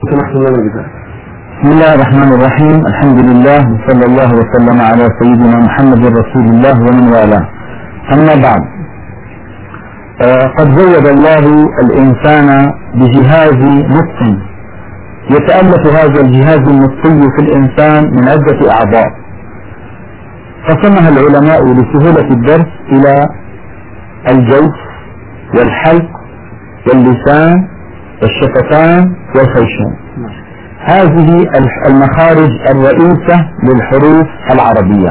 بسم الله الرحمن الرحيم. الحمد لله وصلى الله وسلم على سيدنا محمد رسول الله ومن والاه. أما بعد، قد زود الله الإنسان بجهاز نطق يتألف هذا الجهاز النطقي في الإنسان من عدة أعضاء، قسمها العلماء لسهولة الدرس إلى الجوف والحلق واللسان والشفتان والخيشوم. هذه المخارج الرئيسة للحروف العربية.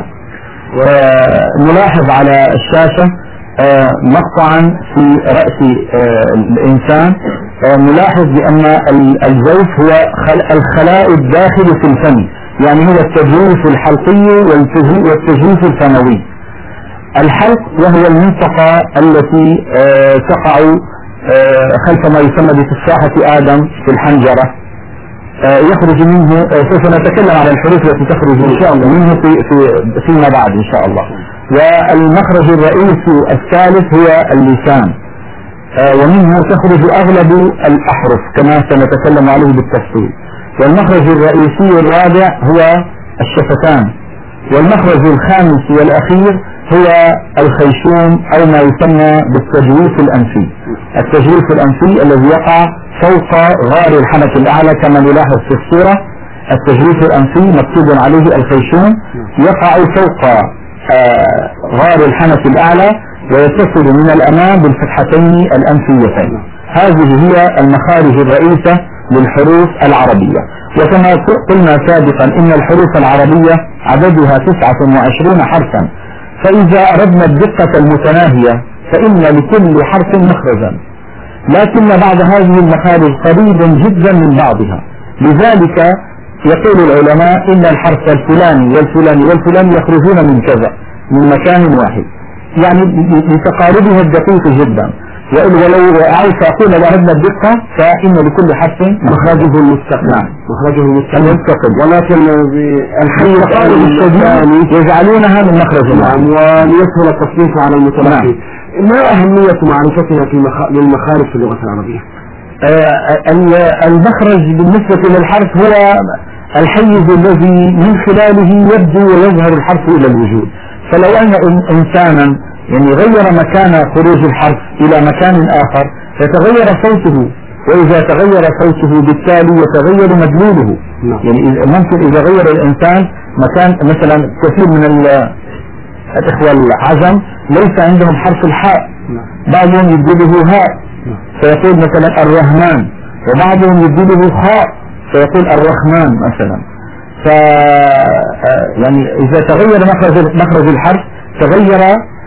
ونلاحظ على الشاشة مقطعا في رأس الإنسان، نلاحظ بأن الجوف هو الخلاء الداخلي في الفم، يعني هو التجويف الحلقي والتجويف الفموي. الحلق وهو المنطقة التي تقع خلف ما يسمى بتفاحة آدم في الحنجرة، يخرج منه. سوف نتكلم عن الحروف التي تخرج إن شاء الله منه فيما بعد إن شاء الله. والمخرج الرئيسي الثالث هو اللسان، ومنه تخرج أغلب الأحرف كما سنتكلم عليه بالتفصيل. والمخرج الرئيسي الرابع هو الشفتان. والمخرج الخامس والأخير هو الخيشوم أو ما يسمى بالتجويف الأنفي. التجويف الأنفي الذي يقع فوق غار الحنك الأعلى كما نلاحظ في الصورة. التجويف الأنفي مكتوب عليه الخيشوم، يقع فوق غار الحنك الأعلى ويتصل من الأمام بالفتحتين الأنفيتين. هذه هي المخارج الرئيسة للحروف العربية. وكما قلنا سابقا إن الحروف العربية عددها 29 حرفا، فإذا أردنا الدقة المتناهية فإن لكل حرف مخرجا، لكن بعض هذه المخارج قريب جدا من بعضها. لذلك يقول العلماء إن الحرف الفلاني والفلاني والفلاني يخرجون من كذا، من مكان واحد، يعني لتقاربها الدقيق جدا. ولو عايز أقول لو أردنا الدقة فإن لكل حرف مخرجه المستقل، ولكن الحقيقة الشديد يجعلونها من مخرج العام وليسهل التصنيف على المتلقي. ما أهمية معرفتها للمخارج في اللغة العربية؟ المخرج بالنسبة للحرف هو الحيز الذي من خلاله يبدو ويظهر الحرف إلى الوجود. فلو أن إنسانا يعني غير مكان خروج الحرف إلى مكان آخر يتغير صوته، وإذا تغير صوته بالتالي يتغير مدلوله. يعني ممكن إذا غير الإنسان مكان، مثلا كثير من الإخوة العجم ليس عندهم حرف الحاء، بعضهم يبدله هاء فيقول مثلا الرحمن، وبعضهم يبدله خاء فيقول الرحمن مثلا. يعني إذا تغير مخرج الحرف تغير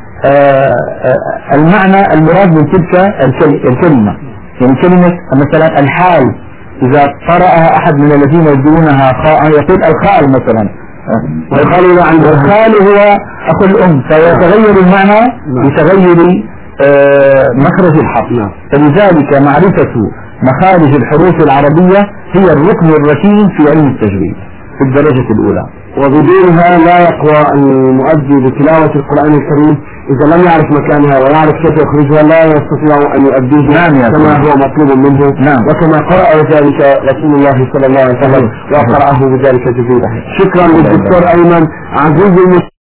المعنى المراد من تلك الكلمة. يعني كلمة مثلا الحال إذا قرأها أحد من الذين يبدونها خاء يقول الخال مثلا، والخال هو أخو الأم، فيتغير المعنى بتغير مخرج الحرف. فلذلك معرفة مخارج الحروف العربية هي الركن الركين في علم التجويد في الدرجة الأولى. وبدونها لا يقوى المؤدي بتلاوة القرآن الكريم إذا لم يعرف مكانها ويعرف كيف يخرجها، لا يستطيع أن يؤديه كما هو مطلوب منه. وكما قرأ ذلك رسول الله صلى الله عليه وسلم وقرأه بذلك جبريل. شكرا للدكتور أيمن عزيز